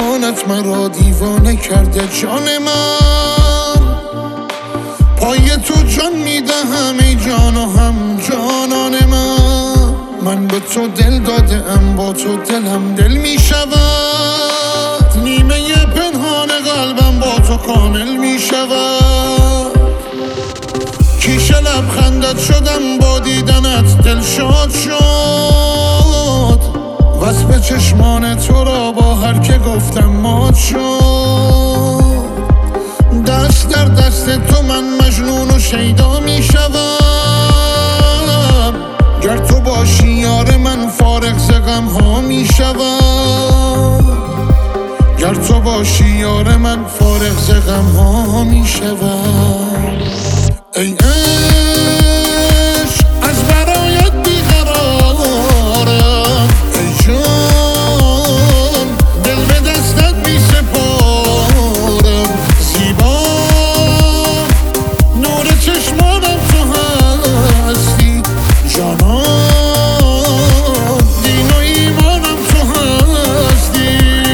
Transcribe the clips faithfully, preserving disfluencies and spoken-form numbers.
چشمانت مرا دیوانه کرده جان من. پای تو جان میدهم ای جان و هم جانان من. من به تو دل داده ام، با تو دلم دل میشود. نیمه پنهان قلبم با تو کامل میشود. کیش لبخندت شدم با دیدنت دل شاد شد. وصف چشمان تو را با هر که گفتم مات شد. دست در دست تو من مجنون و شیدا می شوم. گر تو باشی یار من فارغ ز غم ها می شوم. گر تو باشی یار من فارغ ز غم ها می شوم. ای عشق از برایت بیقرارم، ای جان دل به دستت می سپارم. زیبا نور چشمانم تو هستی، جانان دین و ایمانم تو هستی.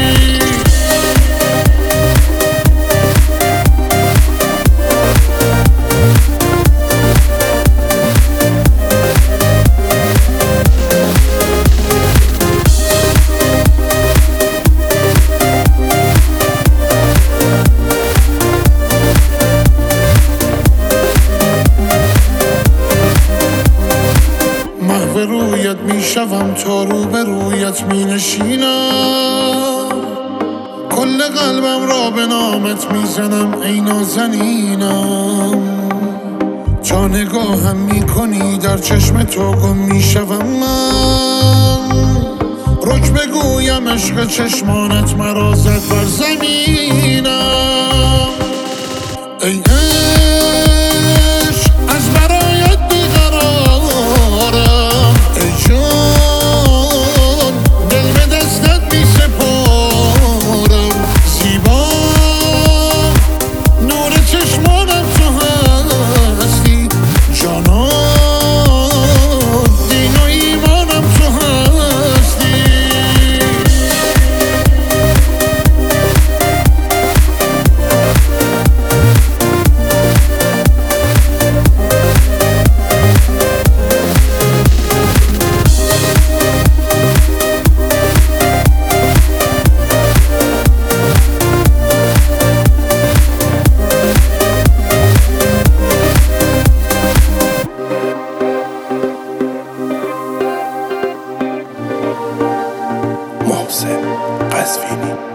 محو رویت می شوم تا رو به رویت می نشینم. کل قلبم را به نامت می زنم ای نازنینم. تا نگاهم می کنی در چشم تو گم می شوم من. رک بگویم عشق چشمانت مرا زد بر زمینم. ای عشق از برایت بیقرارم، ای جان دل به دستت می سپارم. زیبا نور چشمانم تو هستی، جانان دین و ایمانم تو هستی. محسن قزوینی.